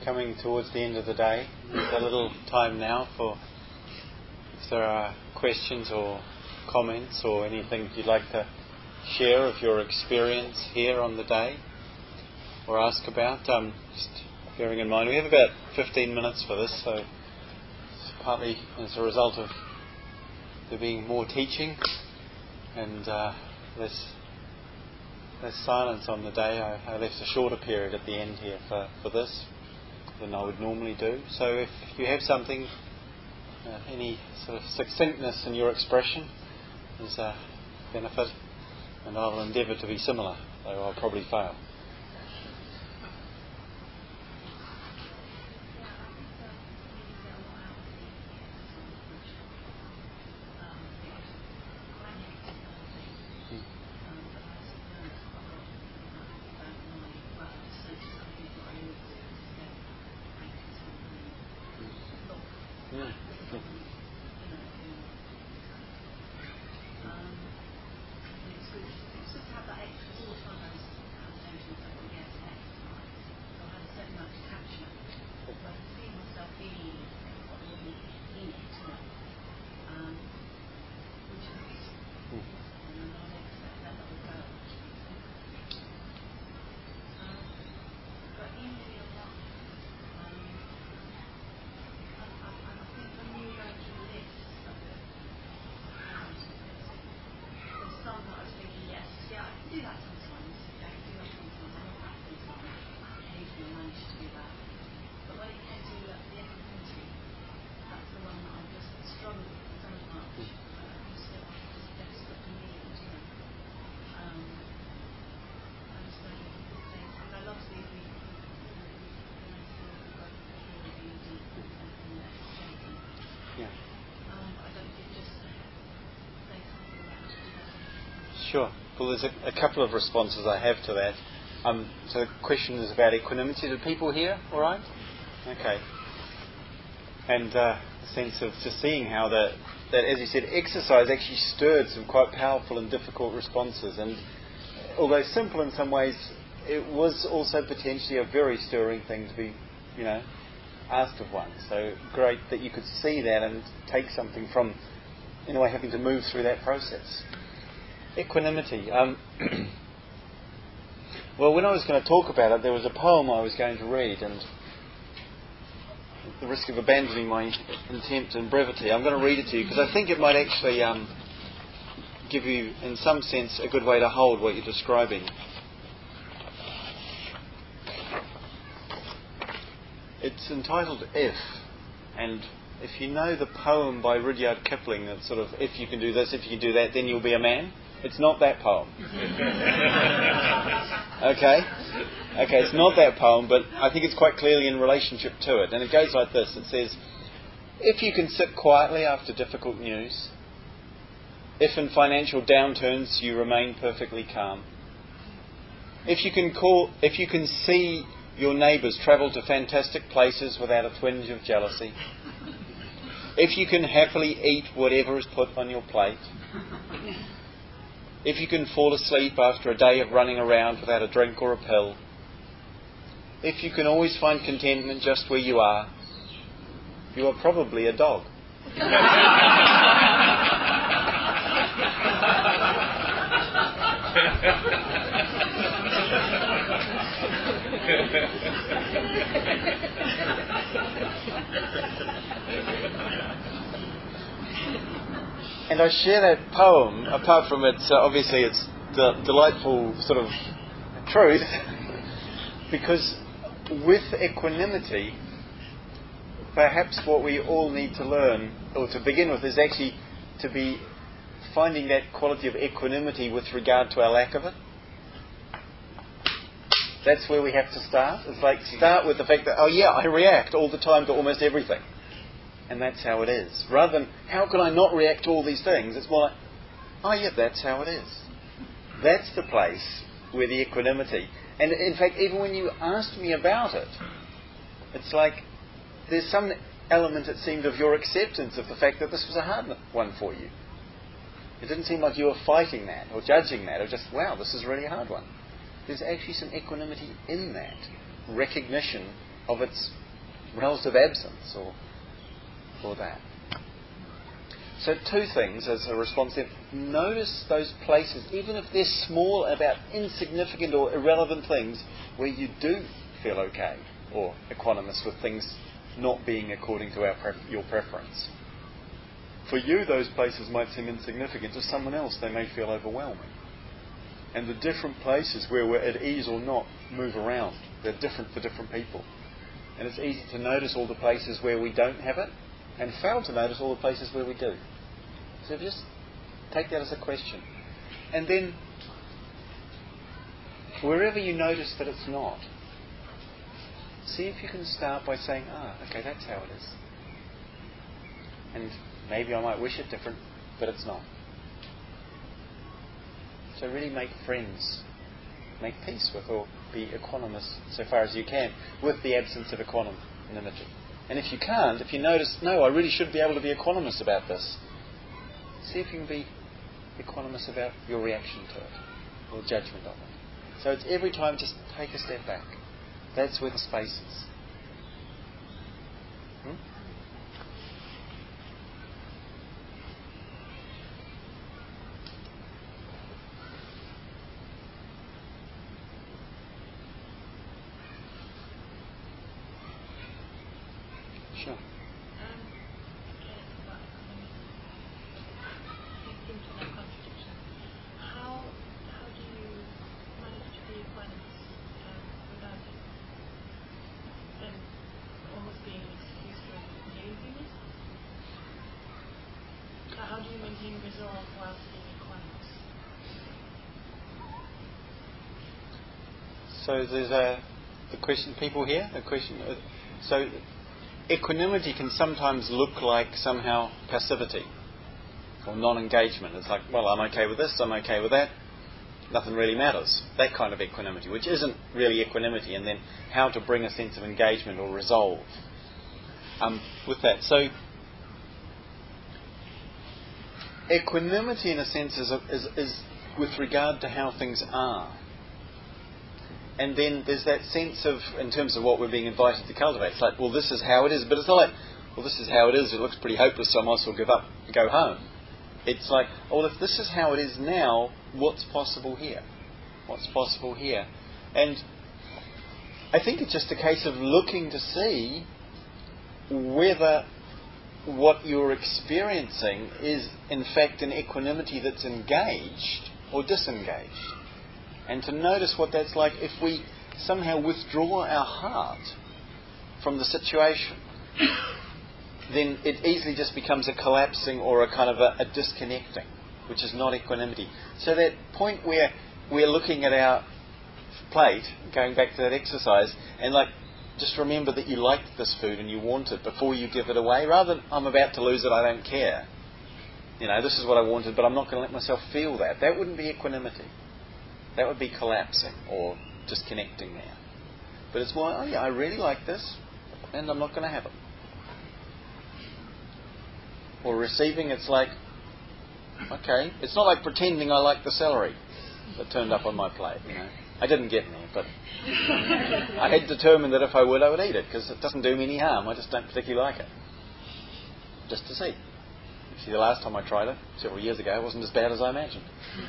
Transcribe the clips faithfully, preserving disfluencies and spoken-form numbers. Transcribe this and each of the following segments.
coming towards the end of the day. There's a little time now for if there are questions or comments or anything you'd like to share of your experience here on the day or ask about. Um, just bearing in mind we have about fifteen minutes for this, so it's partly as a result of there being more teaching and uh, less less silence on the day. I, I left a shorter period at the end here for, for this than I would normally do. So if you have something, uh, any sort of succinctness in your expression is a benefit, and I will endeavour to be similar, though I'll probably fail. Sure. Well, there's a, a couple of responses I have to that. Um, so the question is about equanimity. Did people hear all right? Okay. And uh, the sense of just seeing how that, that, as you said, exercise actually stirred some quite powerful and difficult responses. And although simple in some ways, it was also potentially a very stirring thing to be, you know, asked of one. So great that you could see that and take something from, in a way, having to move through that process. Equanimity. Um, well, when I was going to talk about it, there was a poem I was going to read, and at the risk of abandoning my intent and brevity, I'm going to read it to you because I think it might actually um, give you, in some sense, a good way to hold what you're describing. It's entitled If, and if you know the poem by Rudyard Kipling, that sort of, if you can do this, if you can do that, then you'll be a man. It's not that poem. Okay? Okay, it's not that poem, but I think it's quite clearly in relationship to it. And it goes like this. It says, if you can sit quietly after difficult news, if in financial downturns you remain perfectly calm, if you can call, if you can see your neighbours travel to fantastic places without a twinge of jealousy, if you can happily eat whatever is put on your plate, if you can fall asleep after a day of running around without a drink or a pill, if you can always find contentment just where you are, you are probably a dog. And I share that poem, apart from its, uh, obviously its de- delightful sort of truth, because with equanimity, perhaps what we all need to learn, or to begin with, is actually to be finding that quality of equanimity with regard to our lack of it. That's where we have to start. It's like start with the fact that, oh yeah, I react all the time to almost everything. And that's how it is. Rather than, how can I not react to all these things? It's more like, oh yeah, that's how it is. That's the place where the equanimity. And in fact, even when you asked me about it, it's like there's some element, it seemed, of your acceptance of the fact that this was a hard one for you. It didn't seem like you were fighting that or judging that or just, wow, this is really a hard one. There's actually some equanimity in that. Recognition of its relative absence, or or that. So two things as a response there. Notice those places, even if they're small, about insignificant or irrelevant things, where you do feel okay or equanimous with things not being according to our pref- your preference. For you, those places might seem insignificant. To someone else, they may feel overwhelming. And the different places where we're at ease or not move around. They're different for different people. And it's easy to notice all the places where we don't have it, and fail to notice all the places where we do. So just take that as a question. And then, wherever you notice that it's not, see if you can start by saying, ah, okay, that's how it is. And maybe I might wish it different, but it's not. So really make friends, make peace with, or be equanimous so far as you can with the absence of equanimity. And if you can't, if you notice, no, I really should be able to be equanimous about this, see if you can be equanimous about your reaction to it, or judgment of it. So it's every time just take a step back. That's where the space is. Hmm? Sure. Resolve whilst being equanimous. So there's a the question people here. A question. Uh, so equanimity can sometimes look like somehow passivity or non-engagement. It's like, well, I'm okay with this. I'm okay with that. Nothing really matters. That kind of equanimity, which isn't really equanimity. And then how to bring a sense of engagement or resolve um, with that. So. Equanimity, in a sense, is, a, is, is with regard to how things are. And then there's that sense of, in terms of what we're being invited to cultivate, it's like, well, this is how it is. But it's not like, well, this is how it is. It looks pretty hopeless, so I might as well give up and go home. It's like, well, if this is how it is now, what's possible here? What's possible here? And I think it's just a case of looking to see whether what you're experiencing is in fact an equanimity that's engaged or disengaged. And to notice what that's like if we somehow withdraw our heart from the situation, then it easily just becomes a collapsing or a kind of a, a disconnecting, which is not equanimity. So that point where we're looking at our plate, going back to that exercise, and like, just remember that you liked this food and you want it before you give it away. Rather than, I'm about to lose it, I don't care. You know, this is what I wanted, but I'm not going to let myself feel that. That wouldn't be equanimity. That would be collapsing or disconnecting there. But it's more, oh yeah, I really like this, and I'm not going to have it. Or receiving, it's like, okay, it's not like pretending I like the celery that turned up on my plate, you know. I didn't get any, but I had determined that if I would, I would eat it, because it doesn't do me any harm. I just don't particularly like it. Just to see. See, the last time I tried it, several years ago, it wasn't as bad as I imagined.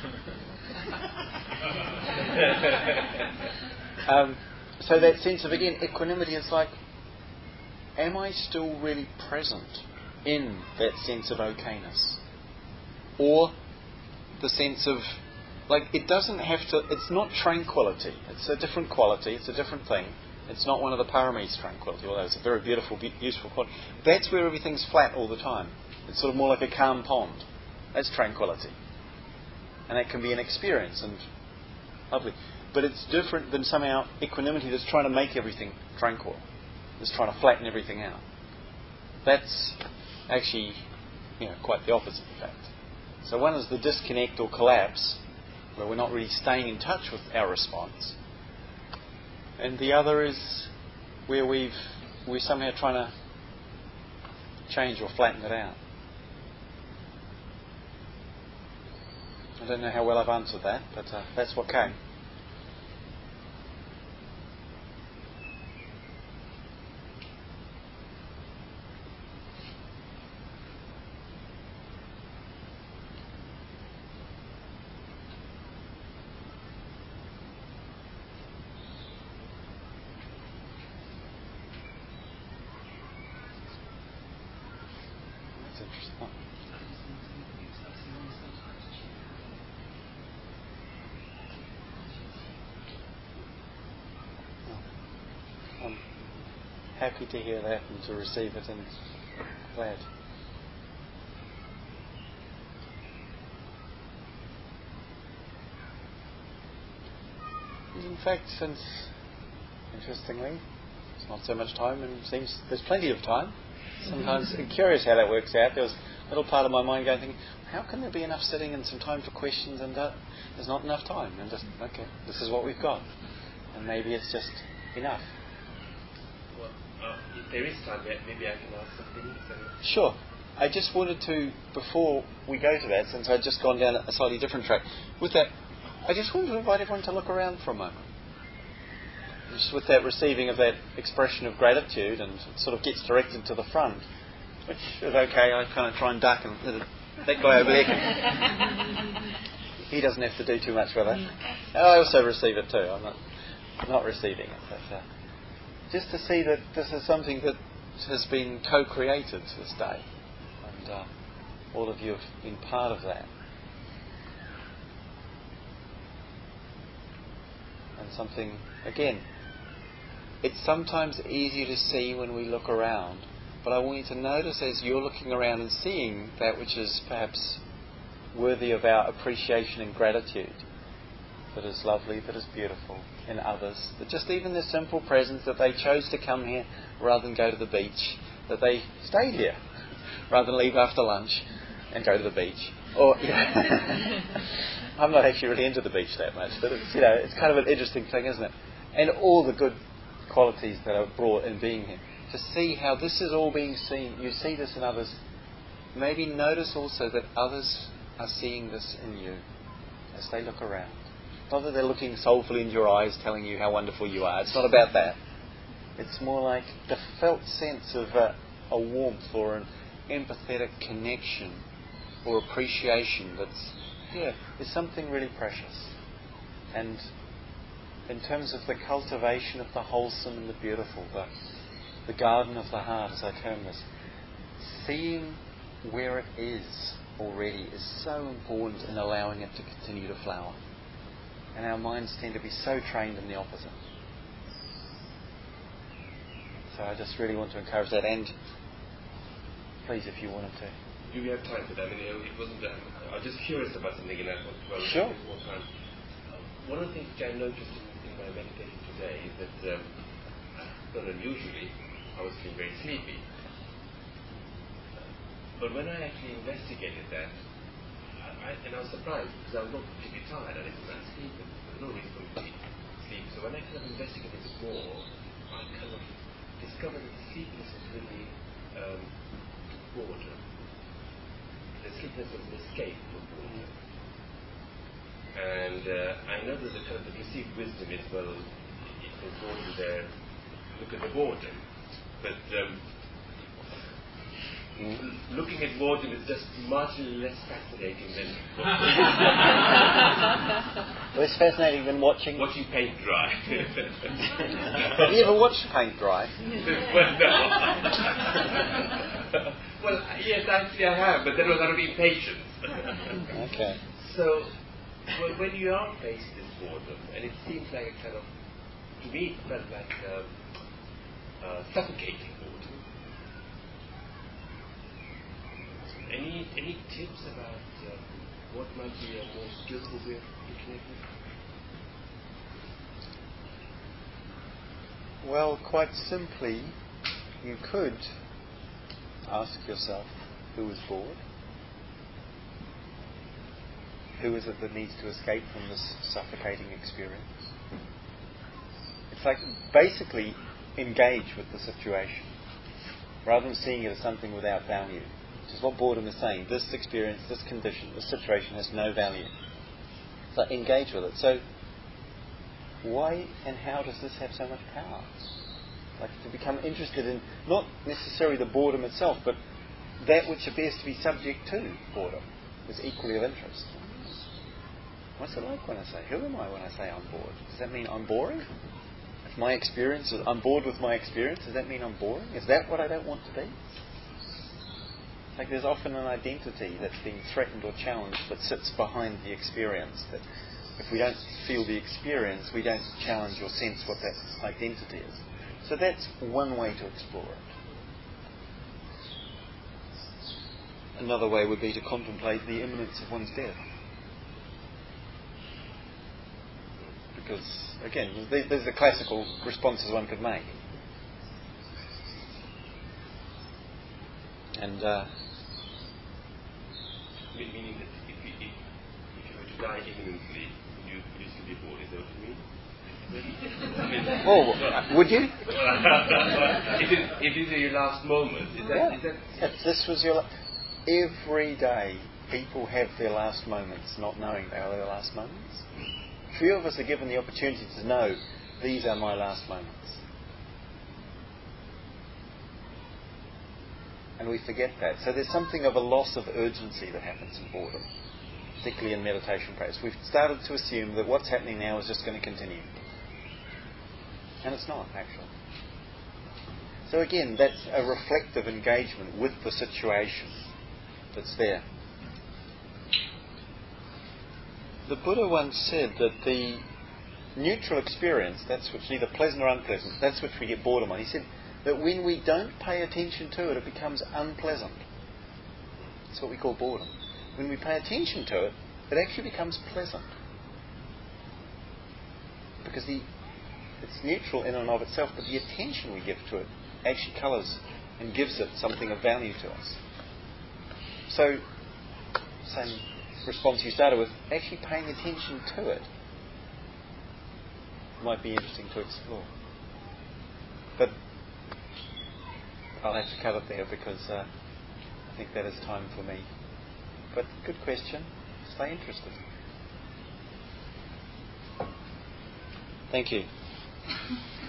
um, so that sense of, again, equanimity is like, am I still really present in that sense of okayness? Or the sense of, like, it doesn't have to, it's not tranquility. It's a different quality. It's a different thing. It's not one of the paramis tranquility, although it's a very beautiful, be- useful quality. That's where everything's flat all the time. It's sort of more like a calm pond. That's tranquility. And that can be an experience and lovely. But it's different than somehow equanimity that's trying to make everything tranquil. That's trying to flatten everything out. That's actually, you know, quite the opposite, in fact. So one is the disconnect or collapse, where we're not really staying in touch with our response. And the other is where we've, we're somehow trying to change or flatten it out. I don't know how well I've answered that, but uh, that's what came. happy to hear that and to receive it, and glad. In fact, since, interestingly, it's not so much time, and it seems there's plenty of time. Sometimes I'm curious how that works out. There was a little part of my mind going thinking, how can there be enough sitting and some time for questions, and uh, there's not enough time, and just, okay, this is what we've got. And maybe it's just enough. Well, uh, if there is time, maybe I can ask something. So. Sure. I just wanted to, before we go to that, since I'd just gone down a slightly different track, with that, I just wanted to invite everyone to look around for a moment. Just with that receiving of that expression of gratitude, and it sort of gets directed to the front, which is okay. I kind of try and duck, and that guy over there can, he doesn't have to do too much with it. I also receive it too. I'm not not receiving it, but uh, just to see that this is something that has been co-created this day, and uh, all of you have been part of that. And something, again, it's sometimes easier to see when we look around, but I want you to notice as you're looking around and seeing that which is perhaps worthy of our appreciation and gratitude, that is lovely, that is beautiful in others, that just even the simple presence that they chose to come here rather than go to the beach, that they stayed here rather than leave after lunch and go to the beach. Or, you know, I'm not actually really into the beach that much, but it's, you know, it's kind of an interesting thing, isn't it? And all the good qualities that are brought in being here. To see how this is all being seen, you see this in others. Maybe notice also that others are seeing this in you as they look around. Not that they're looking soulfully into your eyes, telling you how wonderful you are. It's not about that. It's more like the felt sense of a, a warmth or an empathetic connection or appreciation that's, yeah, is something really precious. And in terms of the cultivation of the wholesome and the beautiful, the, the garden of the heart, as I term this, seeing where it is already is so important in allowing it to continue to flower. And our minds tend to be so trained in the opposite. So I just really want to encourage that. And please, if you wanted to. Do we have time for that? I mean, it wasn't. Um, I was just curious about something in that one. Well, sure. More time. Uh, one of the things which I noticed in, in my meditation today is that, um, not unusually, I was feeling very sleepy. But when I actually investigated that, I, and I was surprised because I was not particularly tired. I didn't like sleep. There was no reason for me to be sleep. So when I kind of investigated it more, I kind of discovered that the sleepiness was really um, boredom. The sleepiness was an escape from boredom. And uh, I know that the kind of the received wisdom is, well, if there's boredom there, look at the boredom. But um, mm. looking at boredom is just marginally less fascinating than less fascinating than watching watching paint dry. Have you ever watched paint dry? Well, no. Well, yes, actually I have, but then I was out of impatience. Okay. So, well, when you are faced with boredom, and it seems like a kind of, to me, it felt like um, uh, suffocating boredom. Any any tips about um, what might be a more skillful way of looking at it? Well, quite simply, you could ask yourself, who is bored? Who is it that needs to escape from this suffocating experience? It's like basically engage with the situation rather than seeing it as something without value, which is what boredom is saying. This experience, this condition, this situation has no value. So engage with it. So why and how does this have so much power? Like to become interested in not necessarily the boredom itself, but that which appears to be subject to boredom is equally of interest. What's it like when I say, who am I when I say I'm bored? Does that mean I'm boring? If my experience, I'm bored with my experience, does that mean I'm boring? Is that what I don't want to be? Like there's often an identity that's being threatened or challenged that sits behind the experience. That if we don't feel the experience, we don't challenge or sense what that identity is. So that's one way to explore it. Another way would be to contemplate the imminence of one's death. Because, again, there's the classical responses one could make. And, uh... meaning that if you, if, if you were to die imminently, would you, would you still be bored? Is that what you mean? Oh, would you? if, it, if it is your last moment, is that... Yeah. Is that if this was your... La- Every day, people have their last moments, not knowing they are their last moments. Few of us are given the opportunity to know, these are my last moments. And we forget that. So there's something of a loss of urgency that happens in boredom, particularly in meditation practice. We've started to assume that what's happening now is just going to continue. And it's not, actually. So again, that's a reflective engagement with the situation that's there. The Buddha once said that the neutral experience, that's which either pleasant or unpleasant, that's which we get boredom on. He said that when we don't pay attention to it, it becomes unpleasant. That's what we call boredom. When we pay attention to it, it actually becomes pleasant. Because the, it's neutral in and of itself, but the attention we give to it actually colours and gives it something of value to us. So, same response you started with, actually paying attention to it might be interesting to explore. But I'll have to cut it there because uh, I think that is time for me. But good question. Stay interested. Thank you.